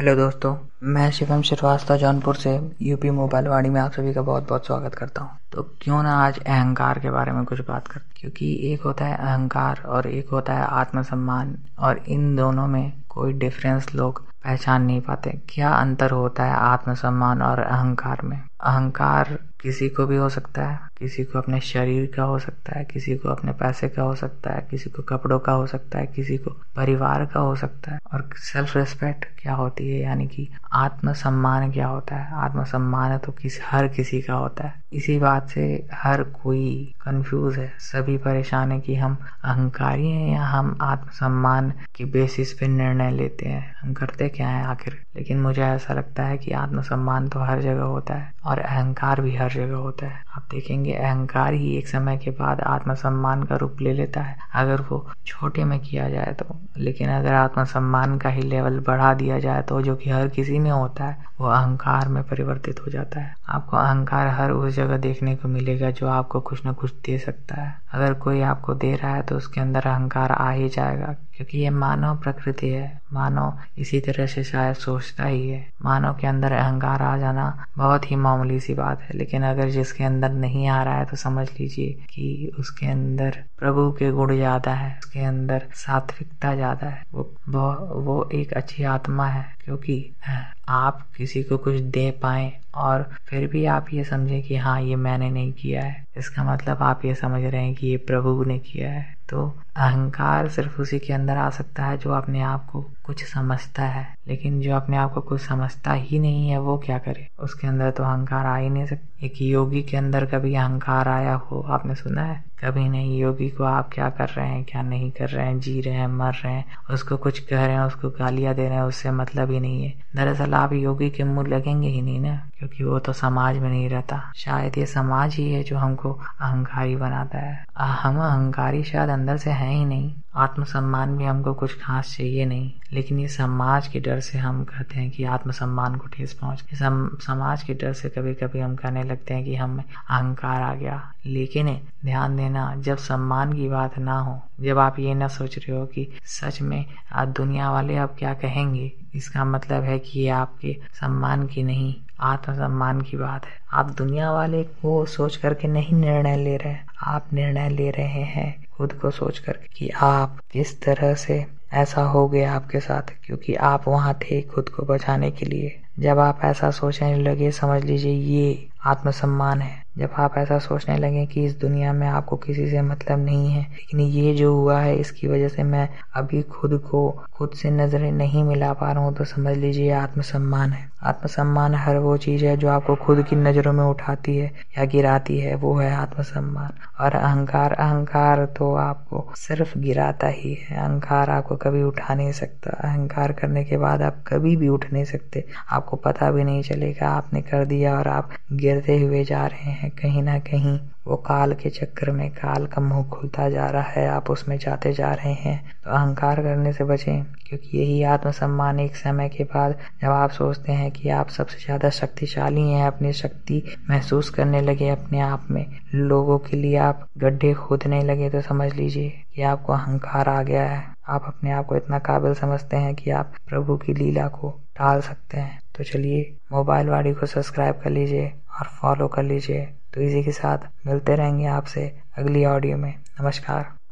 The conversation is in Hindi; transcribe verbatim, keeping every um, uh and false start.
हेलो दोस्तों, मैं शिवम श्रीवास्तव जौनपुर से यूपी मोबाइल वाणी में आप सभी का बहुत बहुत स्वागत करता हूं। तो क्यों ना आज अहंकार के बारे में कुछ बात करें, क्योंकि एक होता है अहंकार और एक होता है आत्मसम्मान, और इन दोनों में कोई डिफरेंस लोग पहचान नहीं पाते। क्या अंतर होता है आत्मसम्मान और अहंकार में? अहंकार किसी को भी हो सकता है, किसी को अपने शरीर का हो सकता है, किसी को अपने पैसे का हो सकता है, किसी को कपड़ों का हो सकता है, किसी को परिवार का हो सकता है। और सेल्फ रिस्पेक्ट क्या होती है, यानी कि आत्मसम्मान क्या होता है? आत्मसम्मान तो किस हर किसी का होता है। इसी बात से हर कोई कंफ्यूज है, सभी परेशान है कि हम अहंकारी हैं या हम आत्मसम्मान की बेसिस पे निर्णय लेते हैं। हम करते क्या है आखिर? लेकिन मुझे ऐसा लगता है कि आत्मसम्मान तो हर जगह होता है और अहंकार भी हर जगह होता है। आप देखेंगे अहंकार ही एक समय के बाद आत्मसम्मान का रूप ले लेता है अगर वो छोटे में किया जाए तो। लेकिन अगर आत्मसम्मान का ही लेवल बढ़ा दिया जाए तो, जो कि हर किसी में होता है, वो अहंकार में परिवर्तित हो जाता है। आपको अहंकार हर उस जगह देखने को मिलेगा जो आपको कुछ न कुछ दे सकता है। अगर कोई आपको दे रहा है तो उसके अंदर अहंकार आ ही जाएगा, क्योंकि ये मानव प्रकृति है। मानव इसी तरह से शायद सोचता ही है। मानव के अंदर अहंकार आ जाना बहुत ही मामूली सी बात है, लेकिन अगर जिसके अंदर नहीं आ रहा है तो समझ लीजिए कि उसके अंदर प्रभु के गुण ज्यादा है, उसके अंदर सात्विकता ज्यादा है। वो वो, वो एक अच्छी आत्मा है, क्योंकि आप किसी को कुछ दे पाए और फिर भी आप ये समझें कि हाँ ये मैंने नहीं किया है, इसका मतलब आप ये समझ रहे हैं कि ये प्रभु ने किया है। तो अहंकार सिर्फ उसी के अंदर आ सकता है जो अपने आप को कुछ समझता है, लेकिन जो अपने आप को कुछ समझता ही नहीं है वो क्या करे? उसके अंदर तो अहंकार आ ही नहीं सकता। एक योगी के अंदर कभी अहंकार आया हो आपने सुना है? कभी नहीं। योगी को आप क्या कर रहे हैं, क्या नहीं कर रहे हैं, जी रहे हैं, मर रहे हैं, उसको कुछ कह रहे हैं, उसको गालियां दे रहे हैं, उससे मतलब ही नहीं है। दरअसल आप योगी के मुंह लगेंगे ही नहीं ना, क्योंकि वो तो समाज में नहीं रहता। शायद ये समाज ही है जो हमको अहंकारी बनाता है। हम अहंकारी शायद अंदर से हैं ही नहीं। आत्मसम्मान भी हमको कुछ खास चाहिए नहीं, लेकिन ये समाज के डर से हम कहते हैं कि आत्मसम्मान को ठेस पहुंच। सम, समाज के डर से कभी कभी हम कहने लगते हैं कि हमें अहंकार आ गया। लेकिन ध्यान देना, जब सम्मान की बात ना हो, जब आप ये ना सोच रहे हो कि सच में आज दुनिया वाले अब क्या कहेंगे, इसका मतलब है कि ये आपके सम्मान की नहीं, आत्मसम्मान की बात है। आप दुनिया वाले को सोच करके नहीं निर्णय ले रहे, आप निर्णय ले रहे हैं खुद को सोच करके कि आप किस तरह से ऐसा हो गया आपके साथ, क्योंकि आप वहां थे खुद को बचाने के लिए। जब आप ऐसा सोचने लगे, समझ लीजिए ये आत्मसम्मान है। जब आप ऐसा सोचने लगे कि इस दुनिया में आपको किसी से मतलब नहीं है, लेकिन ये जो हुआ है इसकी वजह से मैं अभी खुद को खुद से नजरें नहीं मिला पा रहा हूँ, तो समझ लीजिए आत्मसम्मान है। आत्मसम्मान हर वो चीज है जो आपको खुद की नजरों में उठाती है या गिराती है, वो है आत्मसम्मान। और अहंकार अहंकार तो आपको सिर्फ गिराता ही है। अहंकार आपको कभी उठा नहीं सकता। अहंकार करने के बाद आप कभी भी उठ नहीं सकते। आपको पता भी नहीं चलेगा आपने कर दिया और आप गिरते हुए जा रहे हैं। कहीं ना कहीं वो काल के चक्कर में, काल का मुंह खुलता जा रहा है, आप उसमें जाते जा रहे हैं। तो अहंकार करने से बचें, क्योंकि यही आत्मसम्मान एक समय के बाद जब आप सोचते हैं कि आप सबसे ज्यादा शक्तिशाली हैं, अपनी शक्ति महसूस करने लगे अपने आप में, लोगों के लिए आप गड्ढे खोदने लगे, तो समझ लीजिए कि आपको अहंकार आ गया है। आप अपने आप को इतना काबिल समझते हैं कि आप प्रभु की लीला को टाल सकते हैं। तो चलिए मोबाइल वाणी को सब्सक्राइब कर लीजिए और फॉलो कर लीजिए। तो इसी के साथ मिलते रहेंगे आपसे अगली ऑडियो में। नमस्कार।